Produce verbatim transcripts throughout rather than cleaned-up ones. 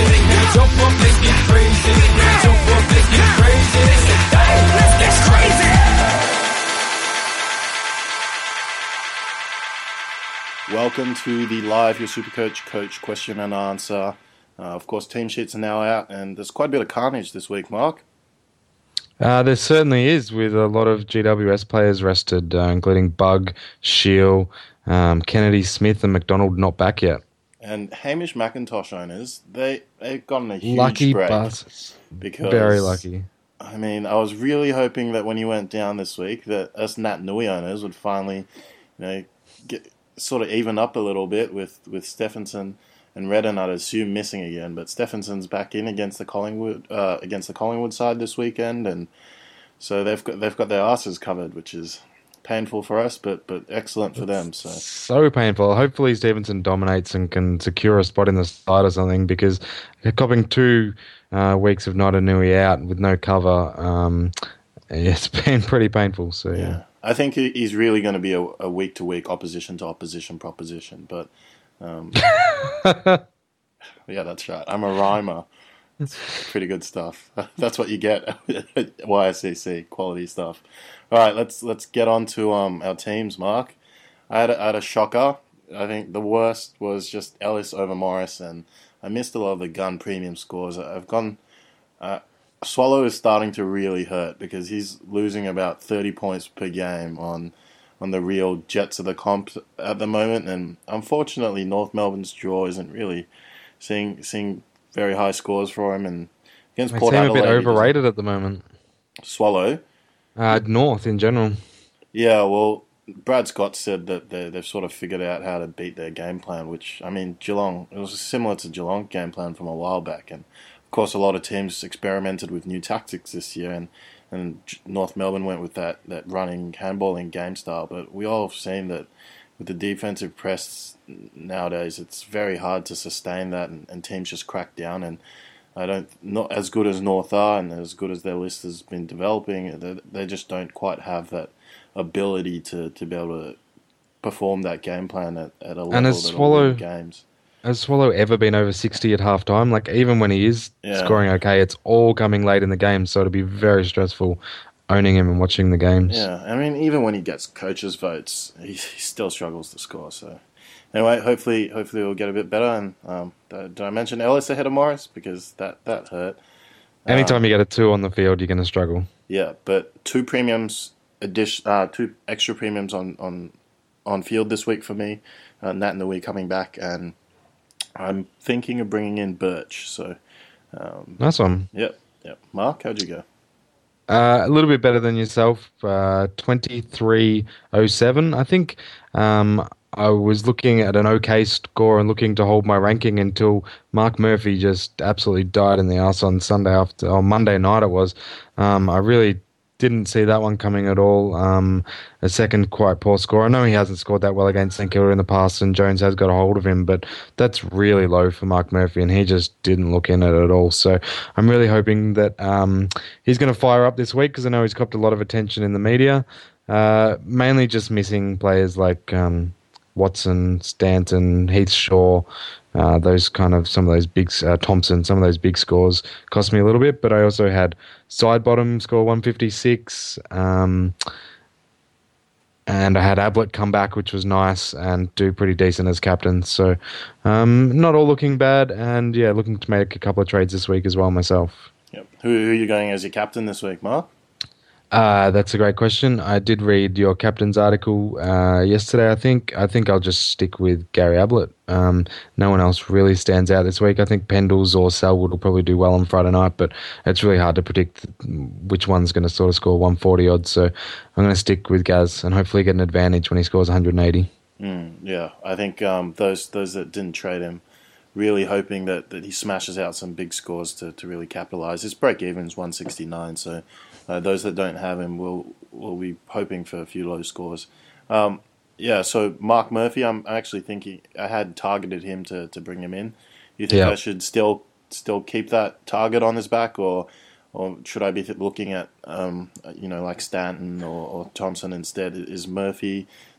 Now jump up, let's get crazy. Now jump up, let's get crazy. Hey, let's get crazy. Welcome to the live Your Supercoach Coach question and answer. Uh, of course, team sheets are now out, and there's quite a bit of carnage this week, Mark. Uh, there certainly is, with a lot of G W S players rested, uh, including Bug, Shield, um, Kennedy, Smith, and McDonald not back yet. And Hamish McIntosh owners, they, they've gotten a huge lucky break. Bastards. Because, very lucky. I mean, I was really hoping that when he went down this week, that us Nat Nui owners would finally, you know, get sort of even up a little bit with, with Stephenson and Redden, I'd assume, missing again. But Stephenson's back in against the Collingwood uh, against the Collingwood side this weekend, and so they've got they've got their asses covered, which is painful for us, but but excellent for them. So so painful. Hopefully Stevenson dominates and can secure a spot in the side or something, because copping two uh, weeks of not a Nui out with no cover, um, it's been pretty painful. So yeah. yeah. I think he's really going to be a, a week-to-week opposition to opposition proposition, but um, yeah, that's right. I'm a rhymer. It's pretty good stuff. That's what you get at Y S C C, quality stuff. All right, let's let's get on to um, our teams, Mark. I had, a, I had a shocker. I think the worst was just Ellis over Morris, and I missed a lot of the gun premium scores. I've gone... Uh, Swallow is starting to really hurt because he's losing about thirty points per game on on the real jets of the comp at the moment, and unfortunately North Melbourne's draw isn't really seeing seeing very high scores for him. And against They Port seem Adelaide, a bit overrated at the moment. Swallow, uh, North in general. Yeah, well, Brad Scott said that they, they've sort of figured out how to beat their game plan, which I mean Geelong, it was similar to Geelong game plan from a while back, and of course, a lot of teams experimented with new tactics this year, and, and North Melbourne went with that, that running, handballing game style. But we all have seen that with the defensive press nowadays, it's very hard to sustain that, and, and teams just crack down. And I don't, not as good as North are, and as good as their list has been developing, they, they just don't quite have that ability to, to be able to perform that game plan at, at a level and that as Swallow will win games. Has Swallow ever been over sixty at halftime? Like, even when he is yeah. scoring okay, it's all coming late in the game, so it'll be very stressful owning him and watching the games. Yeah, I mean, even when he gets coaches' votes, he, he still struggles to score. So, anyway, hopefully, hopefully we'll get a bit better. And um, did I mention Ellis ahead of Morris? Because that, that hurt. Anytime um, you get a two on the field, you're going to struggle. Yeah, but two premiums, addition, uh, two extra premiums on, on, on field this week for me. Uh, Nat and the week coming back, and I'm thinking of bringing in Birch. So, um, nice one. Yep, yep. Mark, how'd you go? Uh, a little bit better than yourself. Uh, twenty-three oh seven. I think um, I was looking at an okay score and looking to hold my ranking until Mark Murphy just absolutely died in the arse on Sunday after, or Monday night it was. Um, I really didn't see that one coming at all. Um, a second quite poor score. I know he hasn't scored that well against St Kilda in the past, and Jones has got a hold of him, but that's really low for Mark Murphy, and he just didn't look in it at all. So I'm really hoping that um, he's going to fire up this week, because I know he's copped a lot of attention in the media, uh, mainly just missing players like um, Watson, Stanton, Heath Shaw, uh, those kind of, some of those big, uh, Thompson, some of those big scores cost me a little bit, but I also had Sidebottom score one fifty-six, um, and I had Ablett come back, which was nice, and do pretty decent as captain. So um, not all looking bad, and yeah, looking to make a couple of trades this week as well myself. Yep. Who, who are you going as your captain this week, Mark? Uh, that's a great question. I did read your captain's article uh, yesterday, I think. I think I'll just stick with Gary Ablett. Um, no one else really stands out this week. I think Pendles or Selwood will probably do well on Friday night, but it's really hard to predict which one's going to sort of score one forty odds. So I'm going to stick with Gaz and hopefully get an advantage when he scores one eighty. Mm, yeah, I think um, those those that didn't trade him, really hoping that, that he smashes out some big scores to, to really capitalise. His break-even's one sixty-nine, so uh, those that don't have him will will be hoping for a few low scores. Um, yeah, so Mark Murphy, I'm actually thinking I had targeted him to, to bring him in. You think yeah. I should still still keep that target on his back, or or should I be looking at um, you know like Stanton or, or Thompson instead? Is Murphy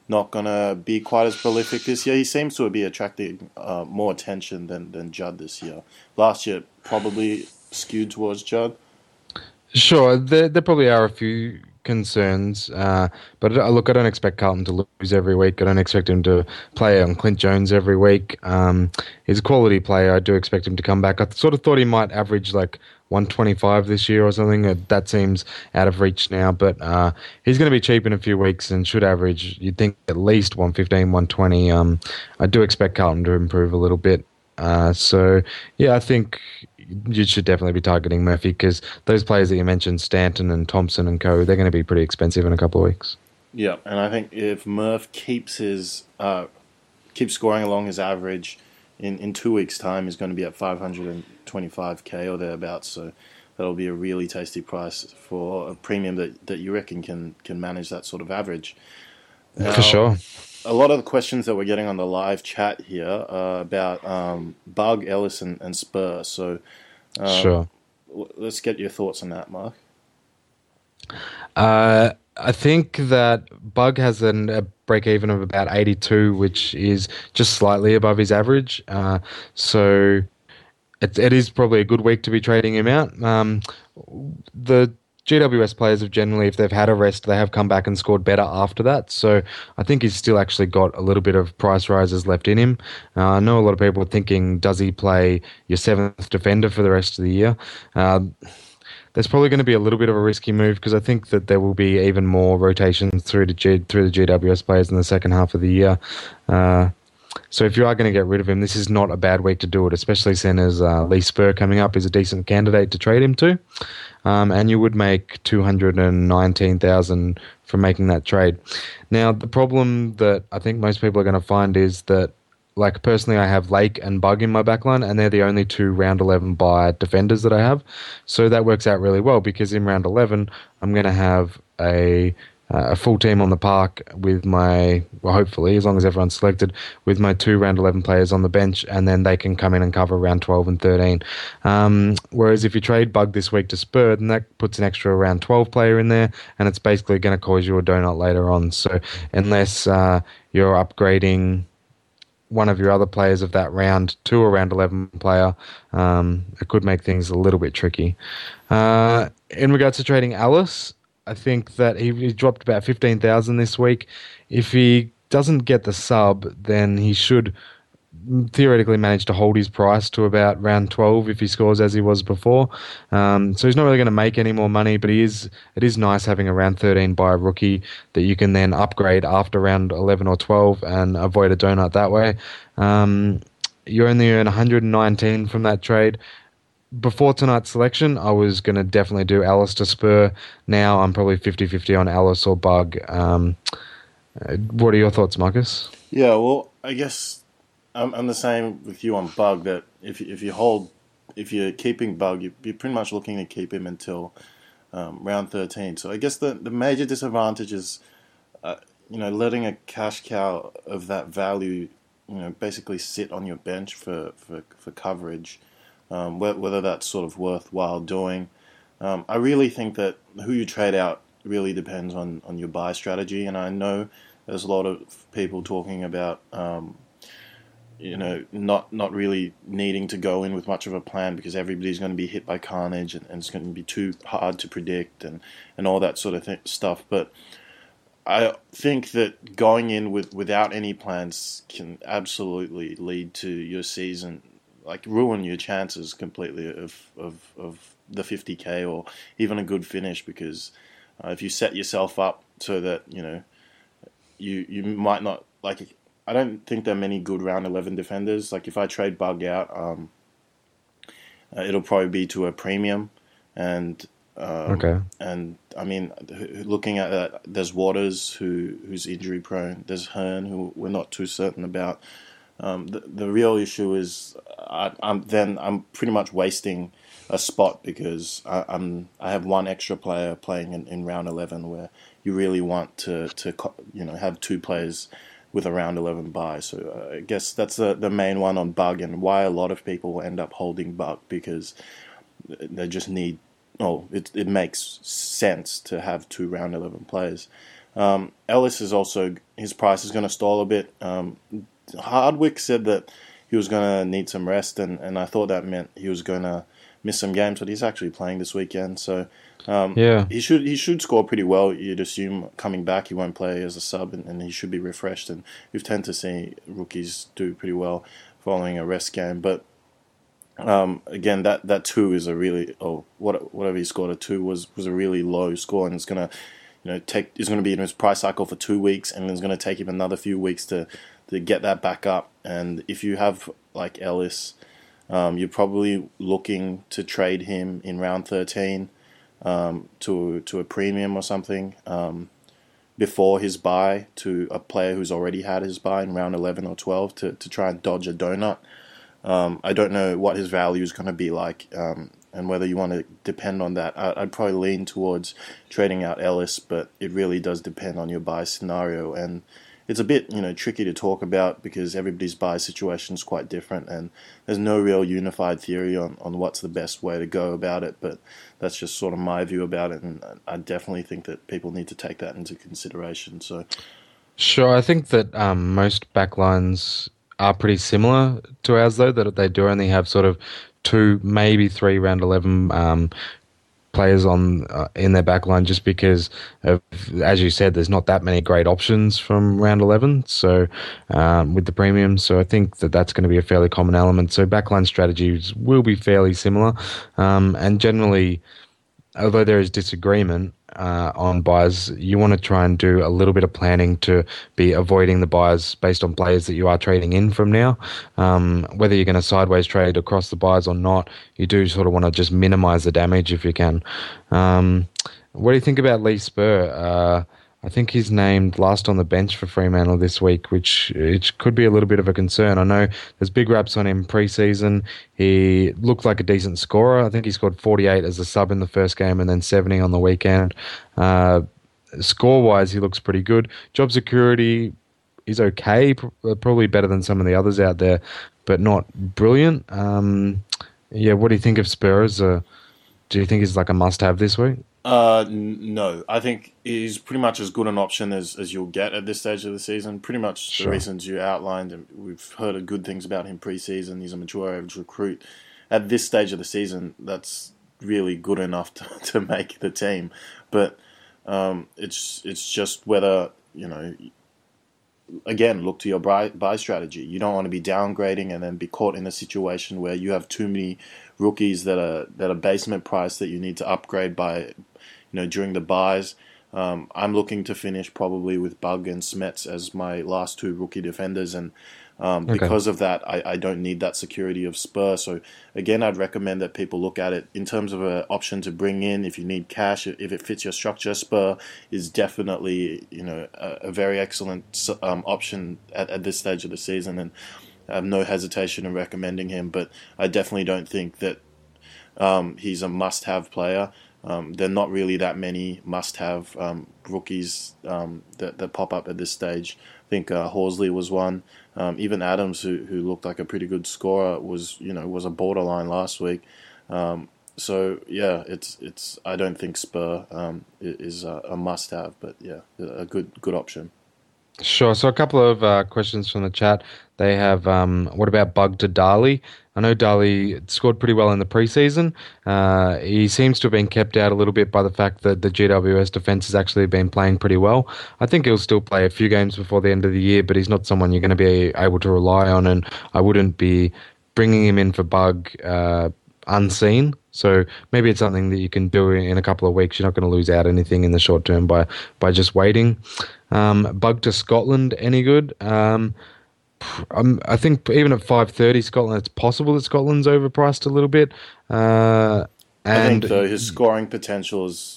not going to be quite as prolific this year. He seems to be attracting uh, more attention than, than Judd this year. Last year, probably skewed towards Judd. Sure, there, there probably are a few concerns, uh, but uh, look, I don't expect Carlton to lose every week. I don't expect him to play on Clint Jones every week. Um, he's a quality player. I do expect him to come back. I sort of thought he might average like one twenty-five this year or something. Uh, That seems out of reach now, but uh, he's going to be cheap in a few weeks and should average, you'd think, at least one fifteen, one twenty. Um, I do expect Carlton to improve a little bit. Uh, so, yeah, I think you should definitely be targeting Murphy because those players that you mentioned, Stanton and Thompson and co, they're going to be pretty expensive in a couple of weeks. Yeah, and I think if Murph keeps his uh, keeps scoring along his average, in, in two weeks' time, he's going to be at five hundred twenty-five K or thereabouts. So that'll be a really tasty price for a premium that, that you reckon can can manage that sort of average. Now, For sure. A lot of the questions that we're getting on the live chat here are about um, Bug, Ellis, and, and Spur. So um, Sure. let's get your thoughts on that, Mark. Uh, I think that Bug has an, a break even of about eighty-two, which is just slightly above his average. Uh, so it, it is probably a good week to be trading him out. Um, the G W S players have generally, if they've had a rest, they have come back and scored better after that. So I think he's still actually got a little bit of price rises left in him. Uh, I know a lot of people are thinking, does he play your seventh defender for the rest of the year? Um, There's probably going to be a little bit of a risky move because I think that there will be even more rotations through the G, through the G W S players in the second half of the year. Uh, so if you are going to get rid of him, this is not a bad week to do it, especially seeing as uh, Lee Spur coming up is a decent candidate to trade him to. Um, and you would make two hundred nineteen thousand dollars from making that trade. Now, the problem that I think most people are going to find is that, like, personally, I have Lake and Bug in my backline, and they're the only two round eleven bye defenders that I have. So that works out really well because in round eleven, I'm going to have a uh, a full team on the park with my, well, hopefully, as long as everyone's selected, with my two round eleven players on the bench, and then they can come in and cover round twelve and thirteen. Um, whereas if you trade Bug this week to Spur, then that puts an extra round twelve player in there, and it's basically going to cause you a donut later on. So unless uh, you're upgrading one of your other players of that round to a round eleven player, um, it could make things a little bit tricky. Uh, in regards to trading Alice, I think that he, he dropped about fifteen thousand this week. If he doesn't get the sub, then he should theoretically manage to hold his price to about round twelve if he scores as he was before. Um, so he's not really going to make any more money, but he is. It is nice having a round thirteen by a rookie that you can then upgrade after round eleven or twelve and avoid a donut that way. Um, you only earn one hundred nineteen from that trade. Before tonight's selection, I was going to definitely do Alice to Spur. Now I'm probably fifty-fifty on Alice or Bug. Um, what are your thoughts, Marcus? Yeah, well, I guess I'm, I'm the same with you on Bug, that if if you hold, if you're keeping Bug, you- you're pretty much looking to keep him until um, round thirteen. So I guess the, the major disadvantage is, uh, you know, letting a cash cow of that value, you know, basically sit on your bench for, for, for coverage, um, whe- whether that's sort of worthwhile doing. Um, I really think that who you trade out really depends on, on your buy strategy, and I know there's a lot of people talking about, um, you know, not not really needing to go in with much of a plan because everybody's going to be hit by carnage and, and it's going to be too hard to predict and, and all that sort of th- stuff. But I think that going in with without any plans can absolutely lead to your season, like ruin your chances completely of of, of the fifty K or even a good finish, because uh, if you set yourself up so that, you know, you you might not, like, I don't think there are many good round eleven defenders. Like, if I trade Bug out, um, uh, it'll probably be to a premium, and um, Okay. and I mean, h- looking at that, there's Waters who who's injury prone. There's Hearn who we're not too certain about. Um, the the real issue is I, I'm then I'm pretty much wasting a spot because I, I'm I have one extra player playing in, in round eleven where you really want to to co- you know have two players with a round eleven buy. So uh, I guess that's the the main one on Bug, and why a lot of people end up holding Bug, because they just need. Oh, it it makes sense to have two round eleven players. Um, Ellis is also, his price is going to stall a bit. Um, Hardwick said that he was going to need some rest, and, and I thought that meant he was going to miss some games, but he's actually playing this weekend, so um, Yeah. he should he should score pretty well. You'd assume coming back he won't play as a sub, and, and he should be refreshed, and we've tend to see rookies do pretty well following a rest game, but um, again, that, that two is a really, oh, what, whatever he scored, a two was, was a really low score, and it's going to, you know, take, he's going to be in his price cycle for two weeks, and it's going to take him another few weeks to, to get that back up. And if you have, like, Ellis, um, you're probably looking to trade him in round thirteen um, to, to a premium or something um, before his bye to a player who's already had his bye in round eleven or twelve to, to try and dodge a donut. Um, I don't know what his value is going to be like, um, and whether you want to depend on that. I, I'd probably lean towards trading out Ellis, but it really does depend on your buy scenario, and it's a bit, you know, tricky to talk about because everybody's buy situation is quite different, and there's no real unified theory on, on what's the best way to go about it. But that's just sort of my view about it, and I definitely think that people need to take that into consideration. So, Sure, I think that um, most backlines are pretty similar to ours, though, that they do only have sort of two, maybe three round eleven um, players on uh, in their backline, just because of, as you said, there's not that many great options from round eleven. So um, with the premium, so I think that that's going to be a fairly common element. So backline strategies will be fairly similar, um, and generally, although there is disagreement uh, on buys, you want to try and do a little bit of planning to be avoiding the buys based on players that you are trading in from now. Um, whether you're going to sideways trade across the buys or not, you do sort of want to just minimize the damage if you can. Um, what do you think about Lee Spur? Uh, I think he's named last on the bench for Fremantle this week, which it could be a little bit of a concern. I know there's big raps on him pre-season. He looked like a decent scorer. I think he scored forty-eight as a sub in the first game and then seventy on the weekend. Uh, score-wise, he looks pretty good. Job security is okay, probably better than some of the others out there, but not brilliant. Um, yeah, what do you think of Spurs? Uh, do you think he's like a must-have this week? Uh, n- no, I think he's pretty much as good an option as, as you'll get at this stage of the season. Pretty much Sure. the reasons you outlined, and we've heard good things about him pre-season. He's a mature average recruit. At this stage of the season, that's really good enough to, to make the team. But um, it's it's just whether, you know, again, look to your buy, buy strategy. You don't want to be downgrading and then be caught in a situation where you have too many rookies that are that are basement price that you need to upgrade by, you know, during the buys. Um, I'm looking to finish probably with Bug and Smets as my last two rookie defenders, and um, Okay. because of that, I, I don't need that security of Spur. So again, I'd recommend that people look at it in terms of an option to bring in if you need cash, if it fits your structure. Spur is definitely, you know, a, a very excellent um, option at, at this stage of the season, and I have no hesitation in recommending him. But I definitely don't think that um, he's a must-have player. Um, there are not really that many must-have um, rookies um, that, that pop up at this stage. I think uh, Horsley was one. Um, even Adams, who who looked like a pretty good scorer, was you know was a borderline last week. Um, so yeah, it's it's. I don't think Spur um, is a, a must-have, but yeah, a good good option. Sure. So a couple of uh, questions from the chat. They have, um, what about Bug to Dali? I know Dali scored pretty well in the preseason. Uh, he seems to have been kept out a little bit by the fact that the G W S defense has actually been playing pretty well. I think he'll still play a few games before the end of the year, but he's not someone you're going to be able to rely on, and I wouldn't be bringing him in for Bug uh, unseen. So maybe it's something that you can do in a couple of weeks. You're not going to lose out anything in the short term by by just waiting. Um, Bug to Scotland, any good? Um, um, I think even at five thirty Scotland, it's possible that Scotland's overpriced a little bit. Uh, I and think though his scoring potential is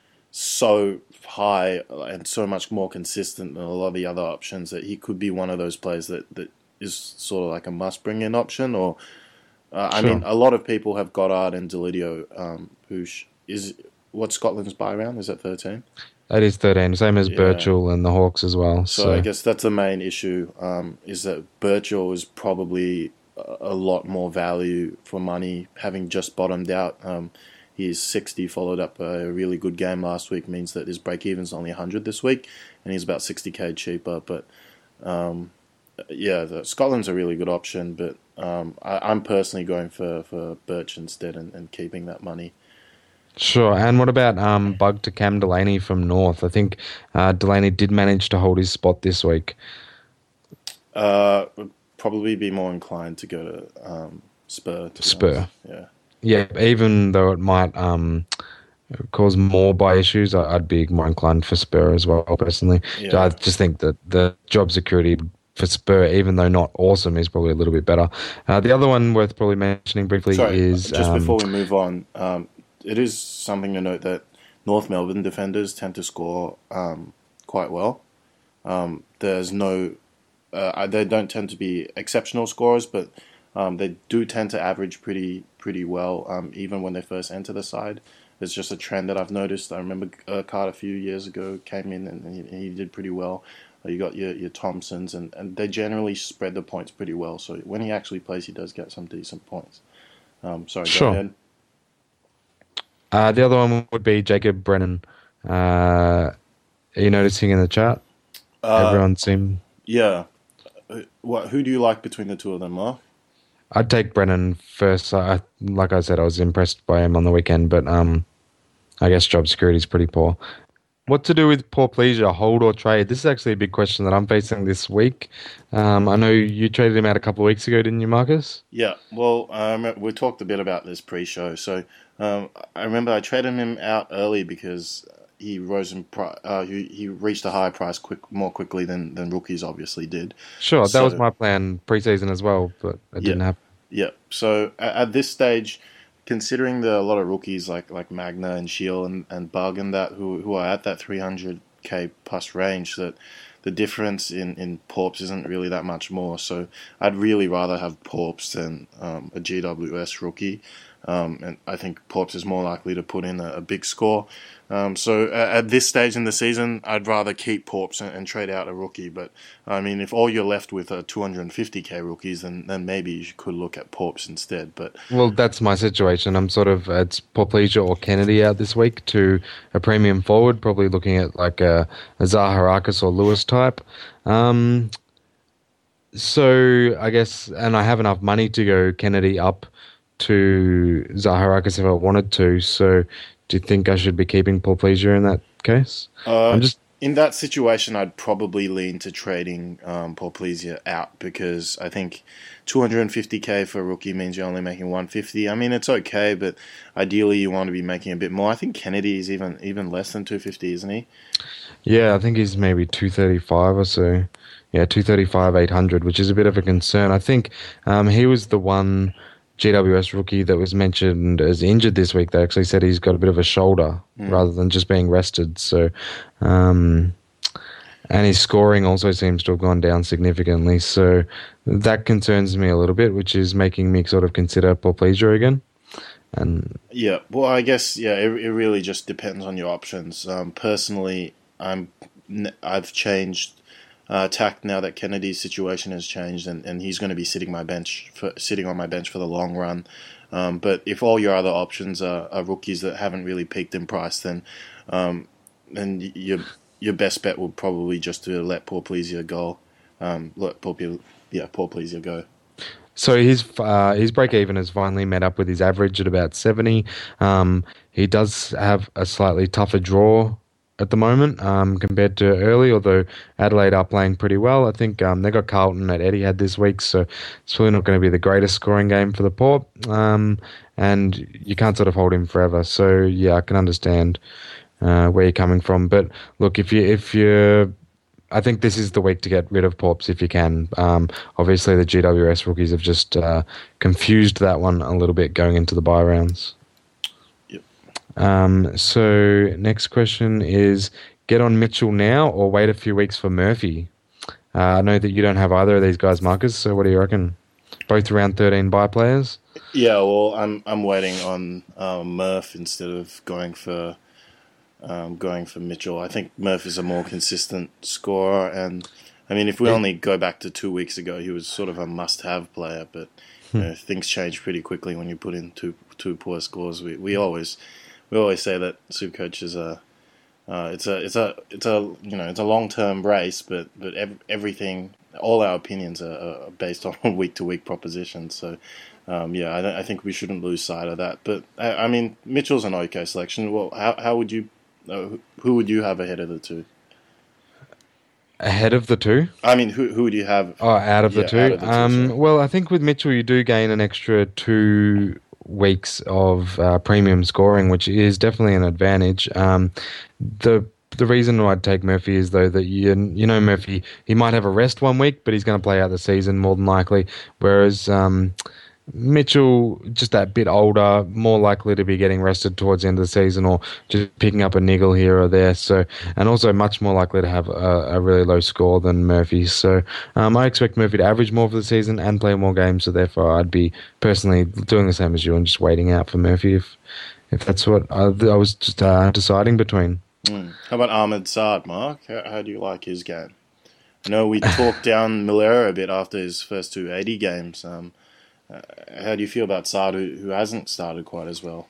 so high and so much more consistent than a lot of the other options that he could be one of those players that, that is sort of like a must bring in option. Or uh, I Sure. mean, a lot of people have Goddard and Delidio, um, who sh- is what Scotland's buy round is at thirteen. that is thirteen, same as Yeah. Birchall and the Hawks as well. So, So, I guess that's the main issue, um, is that Birchall is probably a a lot more value for money, having just bottomed out. Um, He's sixty, followed up a really good game last week, means that his break-even's only one hundred this week, and he's about sixty k cheaper. But um, yeah, the, Scotland's a really good option, but um, I, I'm personally going for, for Birch instead and, and keeping that money. Sure. And what about um, Bug to Cam Delaney from North? I think uh, Delaney did manage to hold his spot this week. Uh, would probably be more inclined to go to um, Spur. To Spur. Yeah. Yeah, even though it might um, cause more buy issues, I- I'd be more inclined for Spur as well, personally. Yeah. I just think that the job security for Spur, even though not awesome, is probably a little bit better. Uh, the other one worth probably mentioning briefly Sorry, is... just um, before we move on, um, it is something to note that North Melbourne defenders tend to score um, quite well. Um, there's no... Uh, they don't tend to be exceptional scorers, but um, they do tend to average pretty pretty well, um, even when they first enter the side. It's just a trend that I've noticed. I remember Urquhart a few years ago came in and he, he did pretty well. Uh, you got your, your Thompsons, and, and they generally spread the points pretty well. So when he actually plays, he does get some decent points. Um, sorry, Sure. go ahead. Uh, the other one would be Jacob Brennan. Uh, are you noticing in the chart? Uh, Everyone seemed... Yeah. Uh, What? Who do you like between the two of them, Mark? I'd take Brennan first. I, like I said, I was impressed by him on the weekend, but um, I guess job security is pretty poor. What to do with poor pleasure, hold or trade? This is actually a big question that I'm facing this week. Um, I know you traded him out a couple of weeks ago, didn't you, Marcus? Yeah, well, um, we talked a bit about this pre-show. So um, I remember I traded him out early because he rose in pri- uh, he, he reached a higher price quick more quickly than, than rookies obviously did. Sure, that So- was my plan preseason as well, but it didn't Yeah. happen. Yeah. So at, at this stage, considering the a lot of rookies like like Magna and Shield and, and Bug and that who who are at that three hundred k plus range, that the difference in, in Porps isn't really that much more. So I'd really rather have Porps than um, a G W S rookie. Um, and I think Porps is more likely to put in a, a big score. Um, so at, at this stage in the season, I'd rather keep Porps and, and trade out a rookie. But I mean, if all you're left with are two hundred fifty k rookies, then, then maybe you could look at Porps instead. But Well, that's my situation. I'm sort of, it's Porplegia or Kennedy out this week to a premium forward, probably looking at like a, a Zaharakis or Lewis type. Um, so I guess, and I have enough money to go Kennedy up to Zaharakis if I wanted to. So do you think I should be keeping Porplegia in that case? uh, I'm just in that situation, I'd probably lean to trading um, Porplesia out because I think two hundred fifty k for a rookie means you're only making one hundred fifty. I mean, it's okay, but ideally you want to be making a bit more. I think Kennedy is even even less than two hundred fifty, isn't he? Yeah, I think he's maybe two thirty-five or so. Yeah, two thirty-five, eight hundred, which is a bit of a concern. I think um, he was the one G W S rookie that was mentioned as injured this week. They actually said he's got a bit of a shoulder Mm. rather than just being rested. So, um, and his scoring also seems to have gone down significantly. So that concerns me a little bit, which is making me sort of consider Porplegia again. And Yeah, well, I guess yeah, it, it really just depends on your options. Um, personally, I'm I've changed uh, tack now that Kennedy's situation has changed, and, and he's going to be sitting my bench for sitting on my bench for the long run. Um, but if all your other options are, are rookies that haven't really peaked in price, then um, then your your best bet would probably just to let Porplesia go. Um, let Porplesia, yeah, Porplesia go. So his uh, his break even has finally met up with his average at about seventy. Um, he does have a slightly tougher draw at the moment um, compared to early, although Adelaide are playing pretty well. I think um, they got Carlton at Etihad this week, so it's really not going to be the greatest scoring game for the Port. Um, and you can't sort of hold him forever. So yeah, I can understand uh, where you're coming from. But look, if you if you I think this is the week to get rid of Porps if you can. Um, obviously, the G W S rookies have just uh, confused that one a little bit going into the bye rounds. Yep. Um, so next question is, get on Mitchell now or wait a few weeks for Murphy? Uh, I know that you don't have either of these guys, Marcus, so what do you reckon? Both round thirteen bye players? Yeah, well, I'm I'm waiting on um, Murph instead of going for um, going for Mitchell. I think Murph is a more consistent scorer, and I mean, if we only go back to two weeks ago, he was sort of a must-have player, but you know, things change pretty quickly when you put in two two poor scores. We we always we always say that Supercoach is a uh, it's a it's a it's a you know it's a long term race, but but ev- everything all our opinions are, are based on week to week propositions. So um, yeah, I, th- I think we shouldn't lose sight of that. But I, I mean, Mitchell's an okay selection. Well, how how would you uh, who would you have ahead of the two? Ahead of the two? I mean, who who would you have? Oh, out of yeah, the two? out of the two, um, sorry. well, I think with Mitchell, you do gain an extra two weeks of uh, premium scoring, which is definitely an advantage. Um, the the reason I'd take Murphy is, though, that you, you know Murphy, he might have a rest one week, but he's going to play out the season more than likely, whereas um, Mitchell, just that bit older, more likely to be getting rested towards the end of the season or just picking up a niggle here or there. So, and also much more likely to have a, a really low score than Murphy. So, um, I expect Murphy to average more for the season and play more games. So, therefore, I'd be personally doing the same as you and just waiting out for Murphy if if that's what I, I was just uh, deciding between. Mm. How about Ahmed Saad, Mark? How, how do you like his game? I know we talked down Milera a bit after his first two eighty games. Um, Uh, how do you feel about Saad, who, who hasn't started quite as well?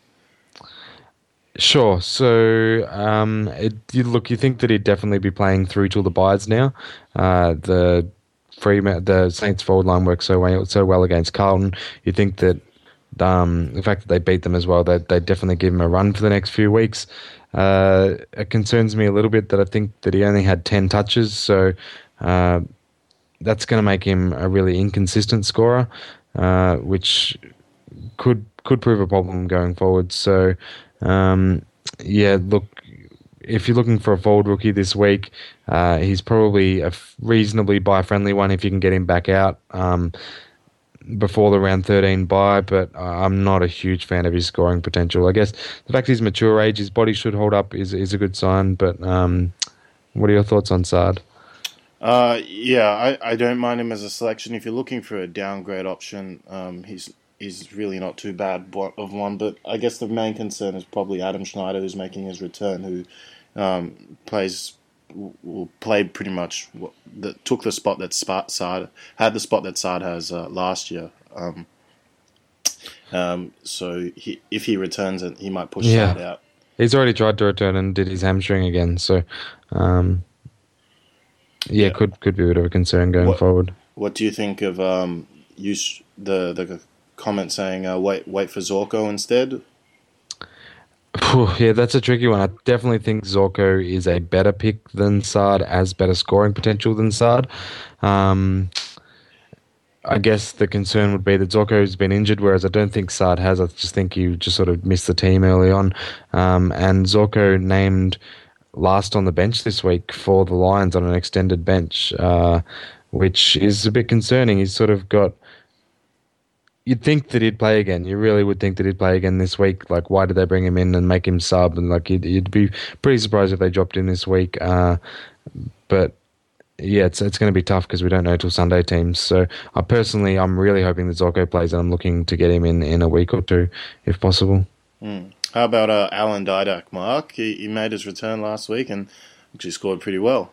Sure. So, um, it, you look, you think that he'd definitely be playing through till the byes now. Uh, the free, the Saints forward line works so well, so well against Carlton. You think that um, the fact that they beat them as well, that they definitely give him a run for the next few weeks. Uh, it concerns me a little bit that I think that he only had ten touches, so uh, that's going to make him a really inconsistent scorer. Uh, which could could prove a problem going forward. So, um, yeah, look, if you're looking for a forward rookie this week, uh, he's probably a reasonably buy-friendly one if you can get him back out um, before the round thirteen bye, but I'm not a huge fan of his scoring potential. I guess the fact he's mature age, his body should hold up, is, is a good sign, but um, what are your thoughts on Saad? Uh, yeah, I, I don't mind him as a selection. If you're looking for a downgrade option, um, he's he's really not too bad of one. But I guess the main concern is probably Adam Schneider, who's making his return, who um, plays will play pretty much what, the, took the spot that Saad had the spot that Saad has uh, last year. Um, um, so he, if he returns, it he might push yeah. Saad out. He's already tried to return and did his hamstring again. So. Um, Yeah, Yeah. could could be a bit of a concern going What- forward. What do you think of um, you sh- the the comment saying uh, wait wait for Zorko instead? Phew, yeah, that's a tricky one. I definitely think Zorko is a better pick than Saad, has better scoring potential than Saad. Um, I guess the concern would be that Zorko's been injured, whereas I don't think Saad has. I just think he just sort of missed the team early on. Um, and Zorko named last on the bench this week for the Lions on an extended bench, uh, which is a bit concerning. He's sort of got... You'd think that he'd play again. You really would think that he'd play again this week. Like, why did they bring him in and make him sub? And like, you'd, you'd be pretty surprised if they dropped him this week. Uh, but yeah, it's it's going to be tough because we don't know till Sunday teams. So I personally, I'm really hoping that Zorko plays, and I'm looking to get him in in a week or two, if possible. Mm. How about uh, Alan Didak, Mark? He, he made his return last week and actually scored pretty well.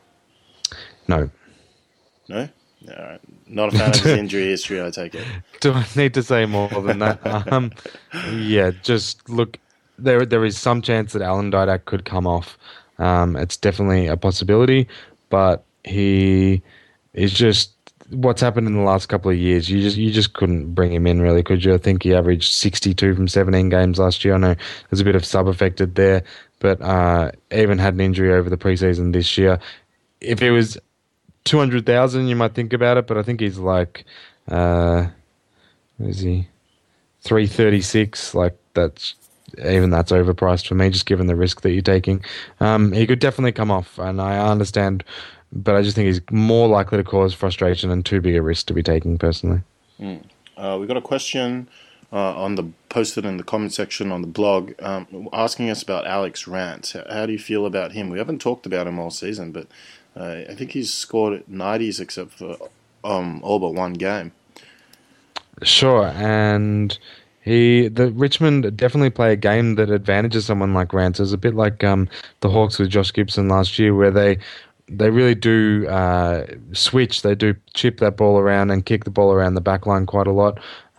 No. No? All right. Not a fan of his injury history, I take it. Do I need to say more than that? um, yeah, just look, there there is some chance that Alan Didak could come off. Um, it's definitely a possibility, but he is just... What's happened in the last couple of years, you just you just couldn't bring him in, really, could you? I think he averaged sixty-two from seventeen games last year. I know there's a bit of sub-affected there, but uh, even had an injury over the preseason this year. If it was two hundred thousand, you might think about it, but I think he's like, uh, what is he, three thirty-six, like that's... Even that's overpriced for me, just given the risk that you're taking. Um, he could definitely come off, and I understand, but I just think he's more likely to cause frustration and too big a risk to be taking, personally. Mm. Uh, we got a question uh, on the posted in the comment section on the blog um, asking us about Alex Rance. How, how do you feel about him? We haven't talked about him all season, but uh, I think he's scored nineties except for um, all but one game. Sure, and... He, the Richmond definitely play a game that advantages someone like Rance. It's a bit like um, the Hawks with Josh Gibson last year, where they they really do uh, switch. They do chip that ball around and kick the ball around the back line quite a lot.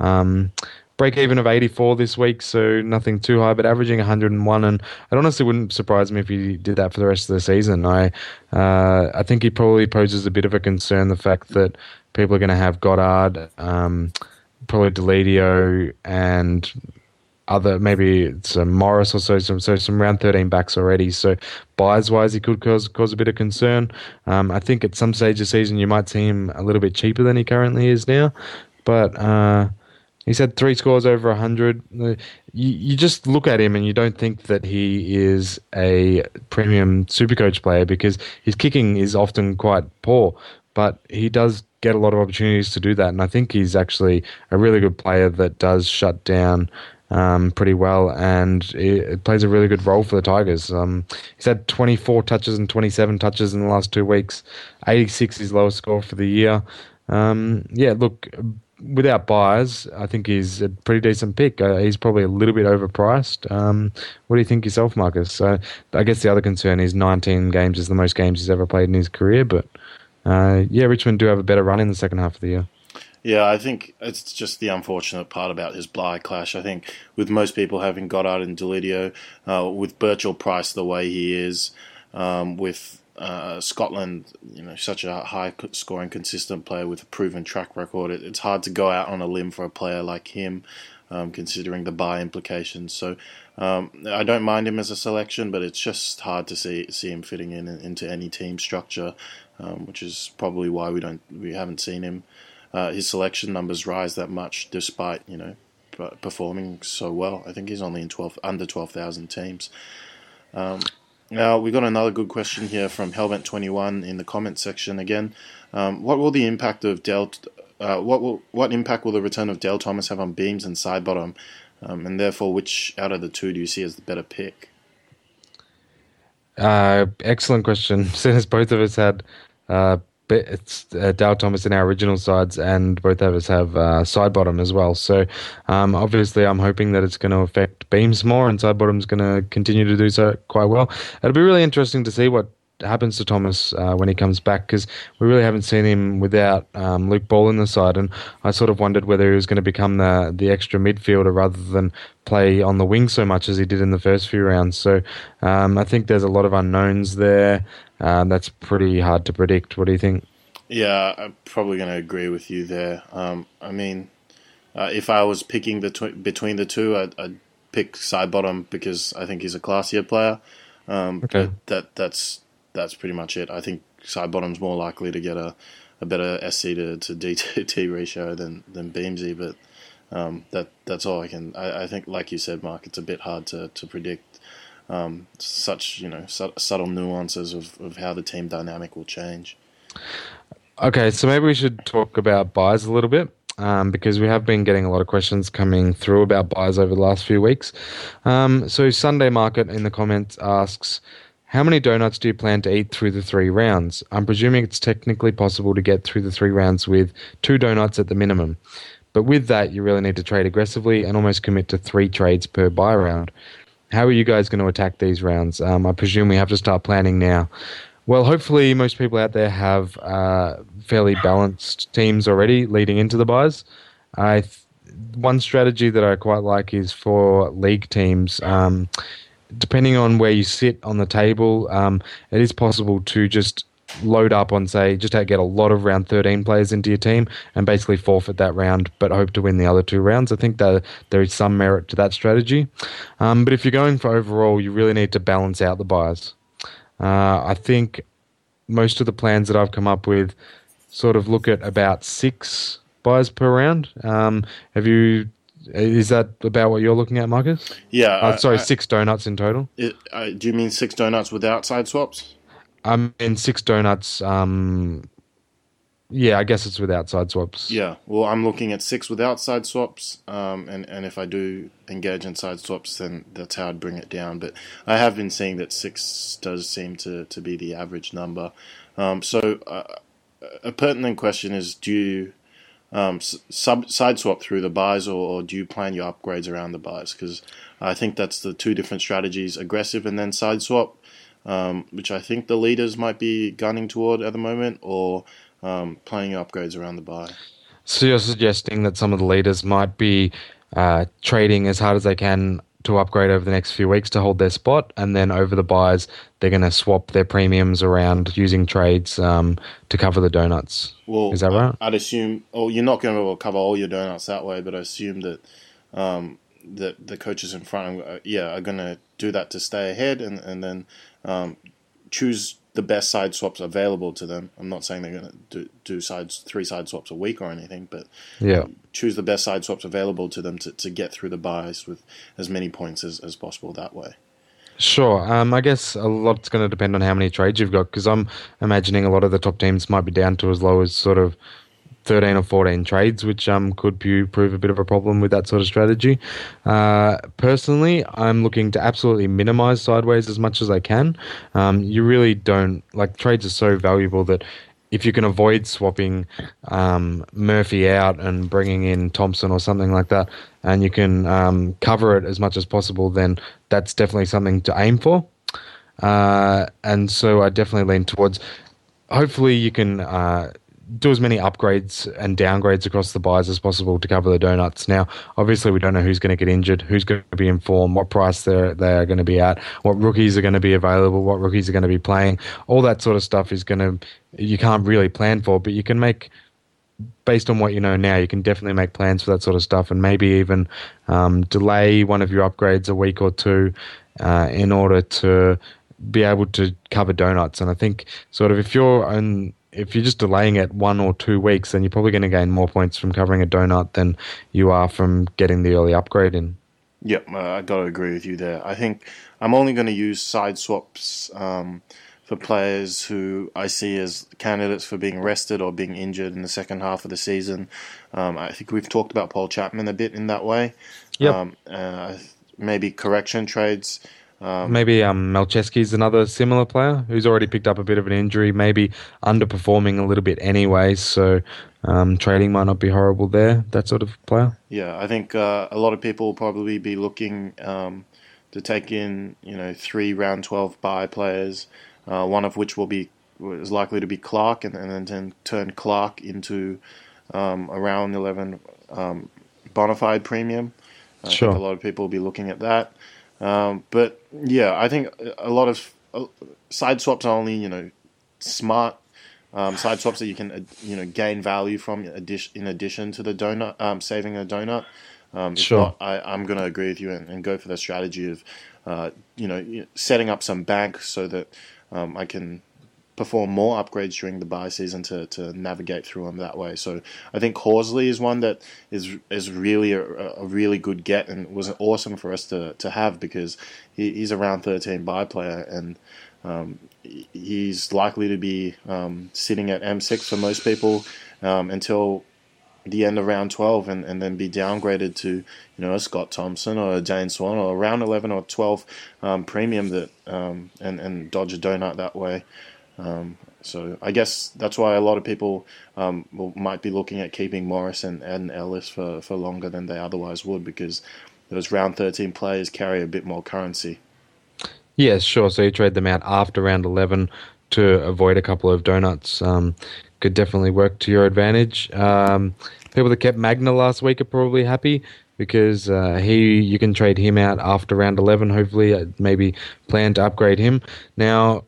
Um, break even of eighty-four this week, so nothing too high, but averaging one hundred one. And it honestly wouldn't surprise me if he did that for the rest of the season. I, uh, I think he probably poses a bit of a concern, the fact that people are going to have Goddard, um, probably Deledio, and other, maybe it's a Morris or so, some so some round thirteen backs already. So buys wise, he could cause cause a bit of concern. Um, I think at some stage of the season you might see him a little bit cheaper than he currently is now, but uh, he's had three scores over one hundred. You, you just look at him and you don't think that he is a premium Supercoach player because his kicking is often quite poor, but he does get a lot of opportunities to do that, and I think he's actually a really good player that does shut down Um, pretty well, and it, it plays a really good role for the Tigers. Um, he's had twenty-four touches and twenty-seven touches in the last two weeks. eighty-six is his lowest score for the year. Um, yeah, look, without buys, I think he's a pretty decent pick. Uh, he's probably a little bit overpriced. Um, what do you think yourself, Marcus? So I guess the other concern is nineteen games is the most games he's ever played in his career, but uh, yeah, Richmond do have a better run in the second half of the year. Yeah, I think it's just the unfortunate part about his Bly clash. I think with most people having Goddard and Deledio, uh, with Birchall Price the way he is, um, with uh, Scotland, you know, such a high-scoring, consistent player with a proven track record, it, it's hard to go out on a limb for a player like him, um, considering the buy implications. So um, I don't mind him as a selection, but it's just hard to see see him fitting in into any team structure, um, which is probably why we don't we haven't seen him. Uh, his selection numbers rise that much, despite you know performing so well. I think he's only in twelve under twelve thousand teams. Um, now we got another good question here from Hellbent twenty-one in the comments section again. Um, what will the impact of Del? Uh, what will what impact will the return of Dale Thomas have on Beams and Sidebottom? Um, and therefore, which out of the two do you see as the better pick? Uh, excellent question. Since both of us had. Uh, It's uh, Dale Thomas in our original sides, and both of us have uh, Sidebottom as well. So um, obviously, I'm hoping that it's going to affect Beams more, and Sidebottom's going to continue to do so quite well. It'll be really interesting to see what happens to Thomas uh, when he comes back, because we really haven't seen him without um, Luke Ball in the side, and I sort of wondered whether he was going to become the the extra midfielder rather than play on the wing so much as he did in the first few rounds. So um, I think there's a lot of unknowns there. Uh, that's pretty hard to predict. What do you think? Yeah, I'm probably going to agree with you there. Um, I mean, uh, if I was picking the tw- between the two, I'd, I'd pick Sidebottom because I think he's a classier player. Um, Okay. But that that's that's pretty much it. I think Sidebottom's more likely to get a, a better S C to, to D T ratio than than Beamsy, but um, that that's all I can. I, I think, like you said, Mark, it's a bit hard to to predict. Um, such you know su- subtle nuances of, of how the team dynamic will change. Okay, so maybe we should talk about buys a little bit, um, because we have been getting a lot of questions coming through about buys over the last few weeks. Um, so Sunday Market in the comments asks, how many donuts do you plan to eat through the three rounds? I'm presuming it's technically possible to get through the three rounds with two donuts at the minimum. But with that, you really need to trade aggressively and almost commit to three trades per buy round. How are you guys going to attack these rounds? Um, I presume we have to start planning now. Well, hopefully most people out there have uh, fairly balanced teams already leading into the buys. I th- one strategy that I quite like is for league teams. Um, depending on where you sit on the table, um, it is possible to just load up on, say, just get a lot of round thirteen players into your team and basically forfeit that round, but hope to win the other two rounds. I think that there is some merit to that strategy. Um, but if you're going for overall, you really need to balance out the buys. Uh, I think most of the plans that I've come up with sort of look at about six buys per round. Um, have you? Is that about what you're looking at, Marcus? Yeah. Uh, sorry, I, six donuts in total. It, uh, do you mean six donuts without side swaps? I'm in six donuts. Um, yeah, I guess it's without side swaps. Yeah. Well, I'm looking at six without side swaps, um, and and if I do engage in side swaps, then that's how I'd bring it down. But I have been seeing that six does seem to, to be the average number. Um, so uh, a pertinent question is: do you um, sub side swap through the buys, or, or do you plan your upgrades around the buys? Because I think that's the two different strategies: aggressive and then side swap, um, which I think the leaders might be gunning toward at the moment, or um, playing your upgrades around the buy. So you're suggesting that some of the leaders might be uh, trading as hard as they can to upgrade over the next few weeks to hold their spot, and then over the buys, they're going to swap their premiums around using trades um, to cover the donuts. Well, Is that I, right? I'd assume. Oh, you're not going to be able to cover all your donuts that way, but I assume that um, that the coaches in front, uh, yeah, are going to do that to stay ahead, and and then um, choose the best side swaps available to them. I'm not saying they're going to do, do sides three side swaps a week or anything, but Yeah. choose the best side swaps available to them to, to get through the buys with as many points as, as possible that way. Sure. Um, I guess a lot's going to depend on how many trades you've got, because I'm imagining a lot of the top teams might be down to as low as sort of thirteen or fourteen trades, which um, could pu- prove a bit of a problem with that sort of strategy. Uh, personally, I'm looking to absolutely minimize sideways as much as I can. Um, you really don't, like, trades are so valuable that if you can avoid swapping um, Murphy out and bringing in Thompson or something like that, and you can um, cover it as much as possible, then that's definitely something to aim for. Uh, and so I definitely lean towards. Hopefully, you can uh, do as many upgrades and downgrades across the buys as possible to cover the donuts. Now, obviously, we don't know who's going to get injured, who's going to be in form, what price they're they are going to be at, what rookies are going to be available, what rookies are going to be playing. All that sort of stuff is going to you can't really plan for, but you can make based on what you know now, you can definitely make plans for that sort of stuff, and maybe even um, delay one of your upgrades a week or two uh, in order to be able to cover donuts. And I think sort of if you're on, if you're just delaying it one or two weeks, then you're probably going to gain more points from covering a donut than you are from getting the early upgrade in. Yep, uh, I got to agree with you there. I think I'm only going to use side swaps um, for players who I see as candidates for being rested or being injured in the second half of the season. Um, I think we've talked about Paul Chapman a bit in that way. Yep. Um, uh, maybe correction trades. Um, Maybe um, Melcheski's another similar player who's already picked up a bit of an injury, maybe underperforming a little bit anyway, so um, trading might not be horrible there, that sort of player. Yeah, I think uh, a lot of people will probably be looking um, to take in, you know, three round twelve bye players, uh, one of which will be is likely to be Clark, and, and then turn, turn Clark into um, a round eleven um, bona fide premium. I Sure. think a lot of people will be looking at that. Um, but yeah, I think a lot of uh, side swaps are only, you know, smart um, side swaps that you can, uh, you know, gain value from addition, in addition to the donut, um, saving a donut. Um, if Sure. not, I, I'm going to agree with you and, and go for the strategy of, uh, you know, setting up some bank so that um, I can perform more upgrades during the buy season to, to navigate through them that way. So I think Horsley is one that is is really a, a really good get, and was awesome for us to, to have because he, he's a round thirteen buy player, and um, he's likely to be um, sitting at M six for most people um, until the end of round twelve, and, and then be downgraded to, you know, a Scott Thompson or a Jane Swan or a round eleven or twelve um, premium that um, and, and dodge a donut that way. Um, so I guess that's why a lot of people um, will, might be looking at keeping Morris and, and Ellis for, for longer than they otherwise would, because those round thirteen players carry a bit more currency. Yeah, sure. So you trade them out after round eleven to avoid a couple of donuts. Um, could definitely work to your advantage. Um, people that kept Magna last week are probably happy because uh, he you can trade him out after round eleven. Hopefully, uh, maybe plan to upgrade him. Now,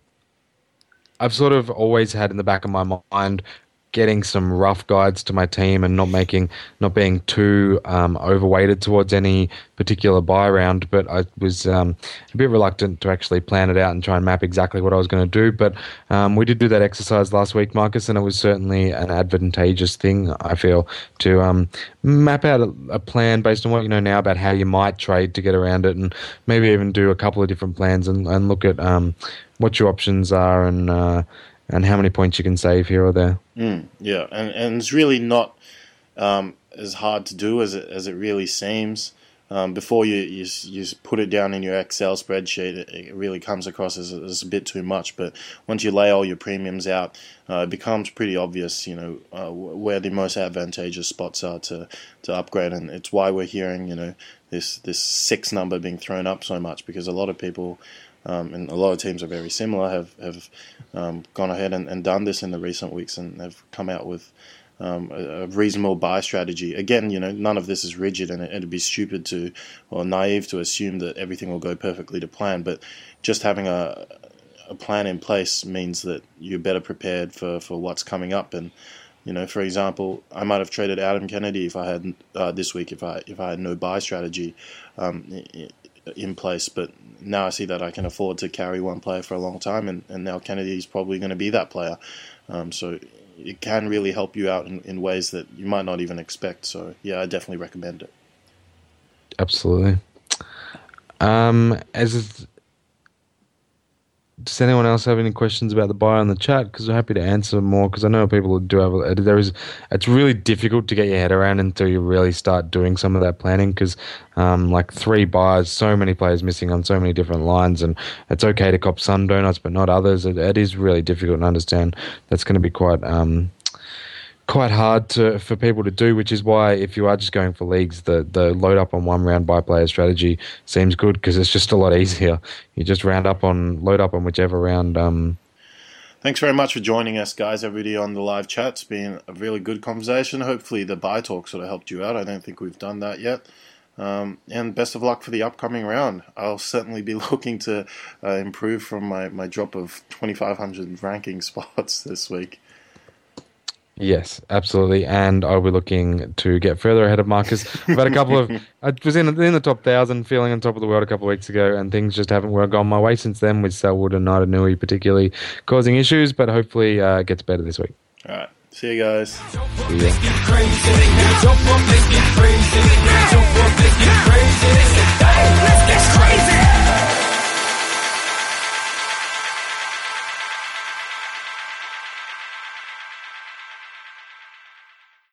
I've sort of always had in the back of my mind getting some rough guides to my team and not making, not being too um, overweighted towards any particular buy round. But I was um, a bit reluctant to actually plan it out and try and map exactly what I was going to do. But um, we did do that exercise last week, Marcus, and it was certainly an advantageous thing, I feel, to um, map out a, a plan based on what you know now about how you might trade to get around it, and maybe even do a couple of different plans and, and look at um, what your options are and uh, and how many points you can save here or there. Mm, yeah, and, and it's really not um, as hard to do as it, as it really seems. Um, before you, you you put it down in your Excel spreadsheet, it, it really comes across as, as a bit too much. But once you lay all your premiums out, uh, it becomes pretty obvious, you know, uh, where the most advantageous spots are to, to upgrade. And it's why we're hearing, you know, this this six number being thrown up so much, because a lot of people. Um, and a lot of teams are very similar, have have um, gone ahead and, and done this in the recent weeks, and have come out with um, a, a reasonable buy strategy. Again, you know, none of this is rigid, and it, it'd be stupid to or naive to assume that everything will go perfectly to plan. But just having a a plan in place means that you're better prepared for, for what's coming up. And you know, for example, I might have traded Adam Kennedy if I had uh, this week if I if I had no buy strategy um, in place, but now I see that I can afford to carry one player for a long time, and, and now Kennedy is probably going to be that player. Um, so it can really help you out in, in ways that you might not even expect. So yeah, I definitely recommend it. Absolutely. Um, as does anyone else have any questions about the buy on the chat? Because I'm happy to answer more. Because I know people do have. There is. It's really difficult to get your head around until you really start doing some of that planning. Because, um, like three buys, so many players missing on so many different lines, and it's okay to cop some donuts, but not others. It, it is really difficult to understand. That's going to be quite. Um, quite hard to for people to do, which is why if you are just going for leagues, the the load up on one round by player strategy seems good because it's just a lot easier. You just round up on load up on whichever round. Um, Thanks very much for joining us, guys. Everybody on the live chat. It's been a really good conversation. Hopefully the buy talk sort of helped you out. I don't think we've done that yet. Um, and best of luck for the upcoming round. I'll certainly be looking to uh, improve from my, my drop of twenty-five hundred ranking spots this week. Yes, absolutely, and I'll be looking to get further ahead of Marcus. I've had a couple of, I was in in the top thousand, feeling on top of the world a couple of weeks ago, and things just haven't gone my way since then. With Selwood and Naitanui particularly causing issues, but hopefully uh, it gets better this week. All right, see you guys. See ya. Jump up, let's get crazy. Jump up, let's get crazy.